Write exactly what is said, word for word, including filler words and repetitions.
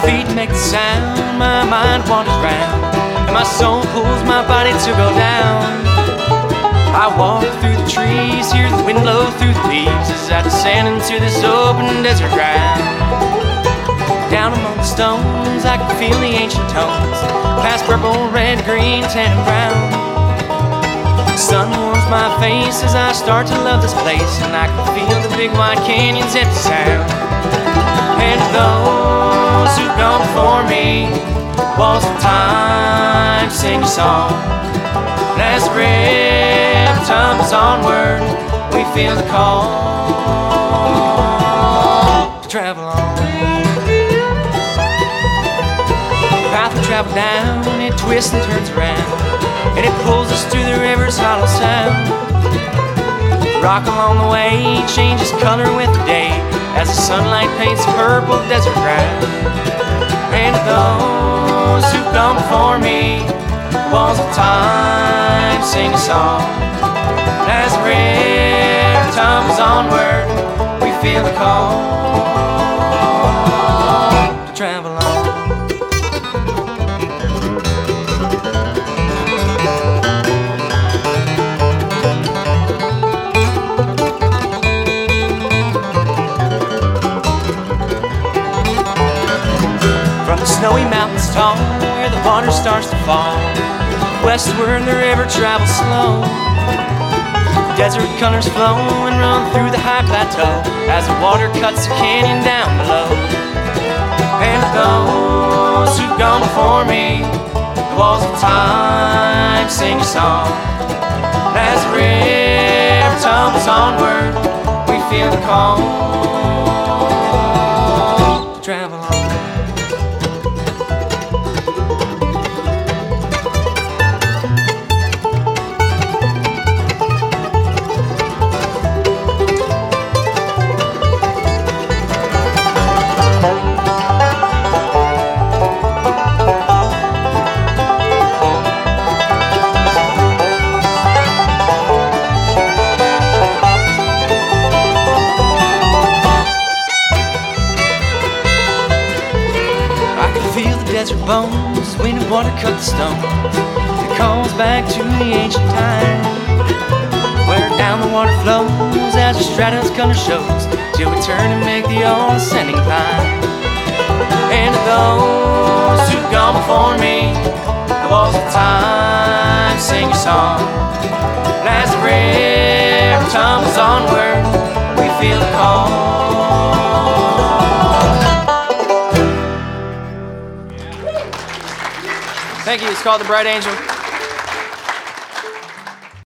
feet make the sound, my mind wanders round, and my soul pulls my body to go down. I walk through the trees, hear the wind blow through the leaves as I descend into this open desert ground. Down among the stones, I can feel the ancient tones, past purple, red, green, tan, and brown. The sun warms my face as I start to love this place, and I can feel the big wide canyons empty sound. And to those who've gone before me, walls of time sing a song. And as the river tumbles onward, we feel the call to travel on. The path we travel down, it twists and turns around, and it pulls us through the river's hollow sound. The rock along the way changes color with the day as the sunlight paints purple desert ground. And to those who've gone before me, walls of time sing a song. And as the river tumbles onward, we feel the call to travel on. From the snowy mountains tall, where the water starts to fall, westward the river travels slow. Desert colors flow and run through the high plateau as the water cuts the canyon down below. And to those who've gone before me, the walls of time sing a song. And as the river tumbles onward, we feel the call to travel on. Desert bones, wind and water cut the stones. It calls back to the ancient time, where down the water flows as the stratus color shows, till we turn and make the old ascending climb. And to those who've gone before me, the walls of time sing a song. And as the river tumbles onward, we feel the call. Thank you. It's called The Bright Angel.